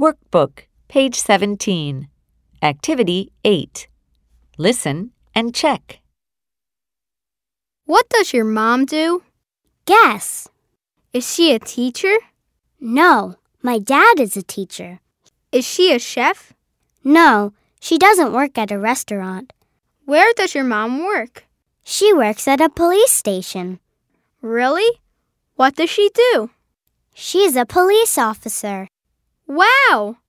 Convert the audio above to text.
Workbook, page 17. Activity 8. Listen and check. What does your mom do? Guess. Is she a teacher? No, my dad is a teacher. Is she a chef? No, she doesn't work at a restaurant. Where does your mom work? She works at a police station. Really? What does she do? She's a police officer. Wow!